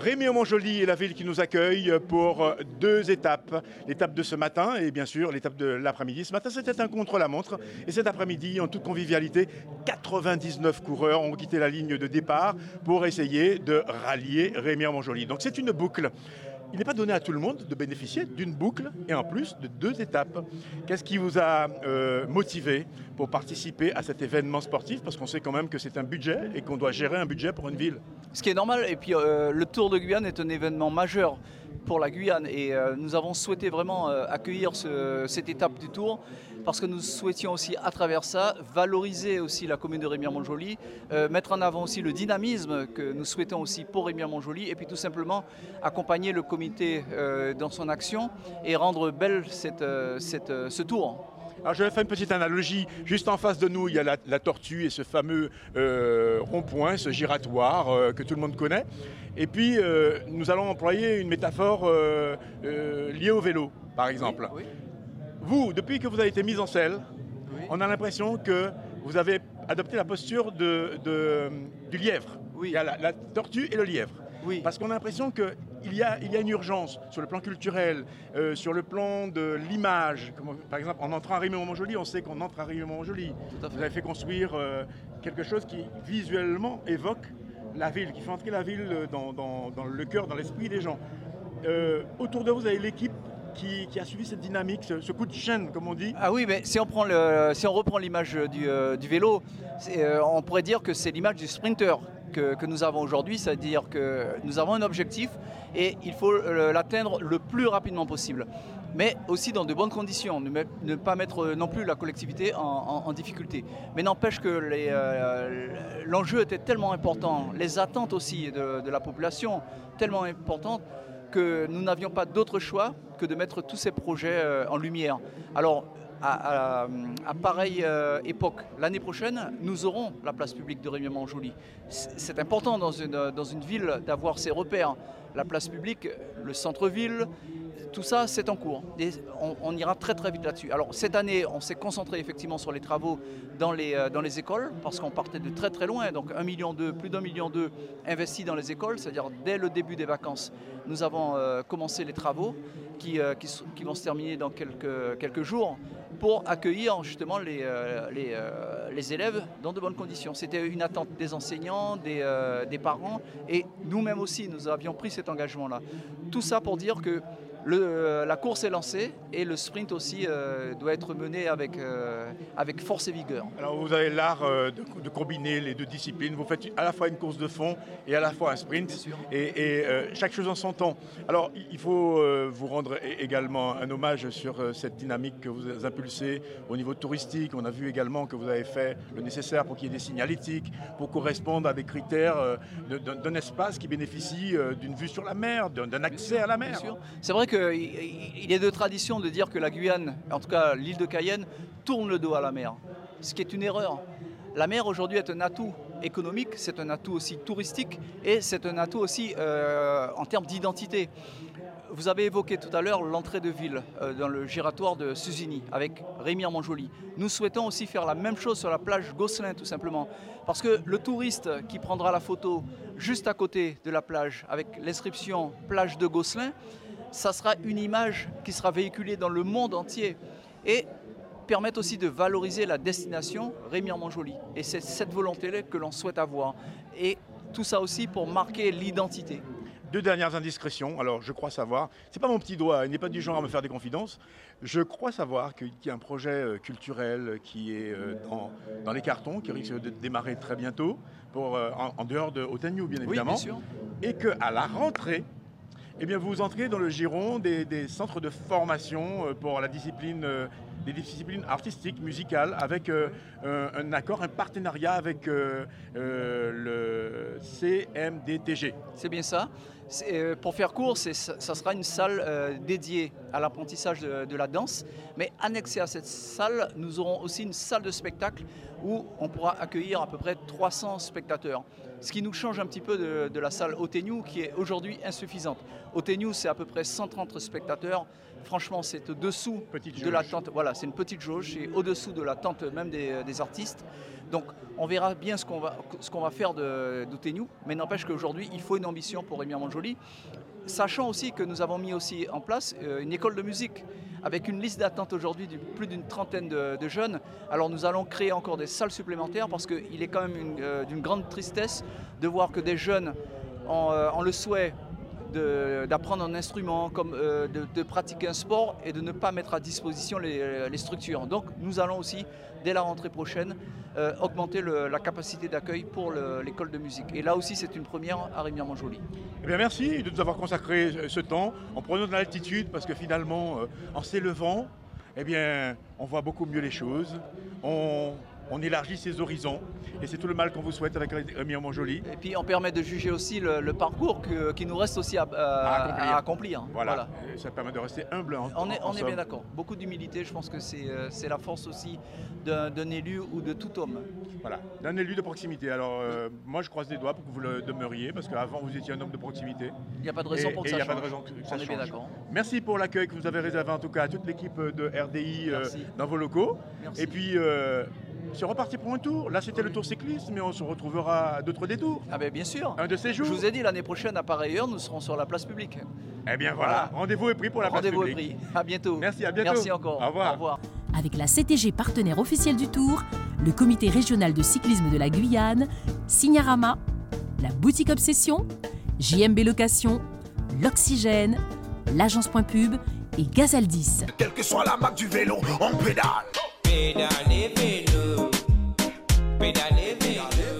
Rémy-Montjoly est la ville qui nous accueille pour deux étapes. L'étape de ce matin et bien sûr l'étape de l'après-midi. Ce matin, c'était un contre-la-montre. Et cet après-midi, en toute convivialité, 99 coureurs ont quitté la ligne de départ pour essayer de rallier Rémy-Montjoly. Donc c'est une boucle. Il n'est pas donné à tout le monde de bénéficier d'une boucle et en plus de deux étapes. Qu'est-ce qui vous a motivé pour participer à cet événement sportif? Parce qu'on sait quand même que c'est un budget et qu'on doit gérer un budget pour une ville. Ce qui est normal, et puis le Tour de Guyane est un événement majeur pour la Guyane et nous avons souhaité vraiment accueillir cette étape du Tour parce que nous souhaitions aussi à travers ça valoriser aussi la commune de Rémy-Montjoly, mettre en avant aussi le dynamisme que nous souhaitons aussi pour Rémy-Montjoly et puis tout simplement accompagner le comité dans son action et rendre belle ce Tour. Alors je vais faire une petite analogie. Juste en face de nous, il y a la tortue et ce fameux rond-point, ce giratoire que tout le monde connaît. Et puis, nous allons employer une métaphore liée au vélo, par exemple. Oui. Vous, depuis que vous avez été mis en selle, Oui. on a l'impression que vous avez adopté la posture du lièvre. Oui. Il y a la tortue et le lièvre. Oui. Parce qu'on a l'impression qu'il y a une urgence sur le plan culturel, sur le plan de l'image. Par exemple, en entrant à Rémy-Montjoly, on sait qu'on entre à Rémy-Montjoly. Vous avez fait construire quelque chose qui visuellement évoque la ville, qui fait entrer la ville dans le cœur, dans l'esprit des gens. Autour de vous, vous avez l'équipe qui a suivi cette dynamique, ce coup de chaîne, comme on dit. Ah oui, mais si on reprend l'image du vélo, on pourrait dire que c'est l'image du sprinter que nous avons aujourd'hui, c'est-à-dire que nous avons un objectif et il faut l'atteindre le plus rapidement possible. Mais aussi dans de bonnes conditions, ne pas mettre non plus la collectivité en difficulté. Mais n'empêche que l'enjeu était tellement important, les attentes aussi de la population tellement importantes, que nous n'avions pas d'autre choix que de mettre tous ces projets en lumière. Alors, à pareille époque, l'année prochaine, nous aurons la place publique de Rémy-Montjoly. C'est important dans une ville d'avoir ses repères. La place publique, le centre-ville, tout ça, c'est en cours. Et on ira très très vite là-dessus. Alors cette année, on s'est concentré effectivement sur les travaux dans les écoles, parce qu'on partait de très très loin. Donc 1,2 million, plus d'1,2 million investis dans les écoles, c'est-à-dire dès le début des vacances, nous avons commencé les travaux qui vont se terminer dans quelques jours pour accueillir justement les élèves dans de bonnes conditions. C'était une attente des enseignants, des parents et nous-mêmes aussi, nous avions pris cet engagement-là. Tout ça pour dire que la course est lancée et le sprint aussi doit être mené avec force et vigueur. Alors vous avez l'art de combiner les deux disciplines. Vous faites à la fois une course de fond et à la fois un sprint. Bien sûr. Et chaque chose en son temps. Alors il faut vous rendre également un hommage sur cette dynamique que vous impulsez au niveau touristique. On a vu également que vous avez fait le nécessaire pour qu'il y ait des signalétiques, pour correspondre à des critères d'un espace qui bénéficie d'une vue sur la mer, d'un accès à la mer. Bien sûr. C'est vrai qu'il est de tradition de dire que la Guyane, en tout cas l'île de Cayenne, tourne le dos à la mer, ce qui est une erreur. La mer aujourd'hui est un atout économique, c'est un atout aussi touristique et c'est un atout aussi en termes d'identité. Vous avez évoqué tout à l'heure l'entrée de ville dans le giratoire de Suzini avec Rémy-Montjoly. Nous souhaitons aussi faire la même chose sur la plage Gosselin tout simplement. Parce que le touriste qui prendra la photo juste à côté de la plage avec l'inscription plage de Gosselin, ça sera une image qui sera véhiculée dans le monde entier et permettre aussi de valoriser la destination Rémy-Montjoly. Et c'est cette volonté-là que l'on souhaite avoir. Et tout ça aussi pour marquer l'identité. Deux dernières indiscrétions. Alors, je crois savoir, c'est pas mon petit doigt, il n'est pas du genre à me faire des confidences. Je crois savoir qu'il y a un projet culturel qui est dans les cartons, qui risque de démarrer très bientôt, en dehors de Hautagnou, bien évidemment. Oui, bien sûr. Et qu'à la rentrée, eh bien, vous entrez dans le giron des centres de formation pour la discipline, des disciplines artistiques, musicales, avec un accord, un partenariat avec le CMDTG. C'est bien ça. Pour faire court, ça sera une salle dédiée à l'apprentissage de la danse. Mais annexée à cette salle, nous aurons aussi une salle de spectacle où on pourra accueillir à peu près 300 spectateurs. Ce qui nous change un petit peu de la salle Hautagnou qui est aujourd'hui insuffisante. Hautagnou, c'est à peu près 130 spectateurs. Franchement, c'est au-dessous de l'attente. Voilà, c'est une petite jauge, c'est au-dessous de l'attente même des artistes. Donc on verra bien ce qu'on va faire d'Outenou, mais n'empêche qu'aujourd'hui, il faut une ambition pour Remire-Montjoly, sachant aussi que nous avons mis aussi en place une école de musique, avec une liste d'attente aujourd'hui de plus d'une trentaine de jeunes. Alors nous allons créer encore des salles supplémentaires, parce qu'il est quand même d'une grande tristesse de voir que des jeunes ont le souhait d'apprendre un instrument, comme de pratiquer un sport et de ne pas mettre à disposition les structures. Donc nous allons aussi, dès la rentrée prochaine, augmenter la capacité d'accueil pour l'école de musique. Et là aussi, c'est une première à Remire-Montjoly. Eh bien, merci de nous avoir consacré ce temps en prenant de l'altitude, parce que finalement, en s'élevant, eh bien, on voit beaucoup mieux les choses. On élargit ses horizons et c'est tout le mal qu'on vous souhaite avec Remire-Montjoly. Et puis on permet de juger aussi le parcours qui nous reste aussi à accomplir. Voilà. Et ça permet de rester humble. On est bien d'accord. Beaucoup d'humilité, je pense que c'est la force aussi d'un élu ou de tout homme. Voilà, d'un élu de proximité. Alors moi je croise les doigts pour que vous le demeuriez, parce qu'avant vous étiez un homme de proximité. Il n'y a pas de raison pour que ça change. On est bien d'accord. Merci pour l'accueil que vous avez réservé en tout cas à toute l'équipe de RDI dans vos locaux. Merci. Et puis c'est reparti pour un tour. Là, c'était le tour cycliste, mais on se retrouvera à d'autres détours. Ah ben bien sûr. Un de ces jours. Je vous ai dit, l'année prochaine, à pareille heure, nous serons sur la place publique. Eh bien voilà, rendez-vous est pris pour la place publique. Rendez-vous est pris. À bientôt. Merci, à bientôt. Merci encore. Au revoir. Au revoir. Avec la CTG partenaire officielle du Tour, le comité régional de cyclisme de la Guyane, Signarama, la boutique Obsession, JMB Location, l'Oxygène, l'agence Point Pub et Gazaldis. Quelle que soit la marque du vélo, on pédale. Pédalez vélo, pédalez vélo.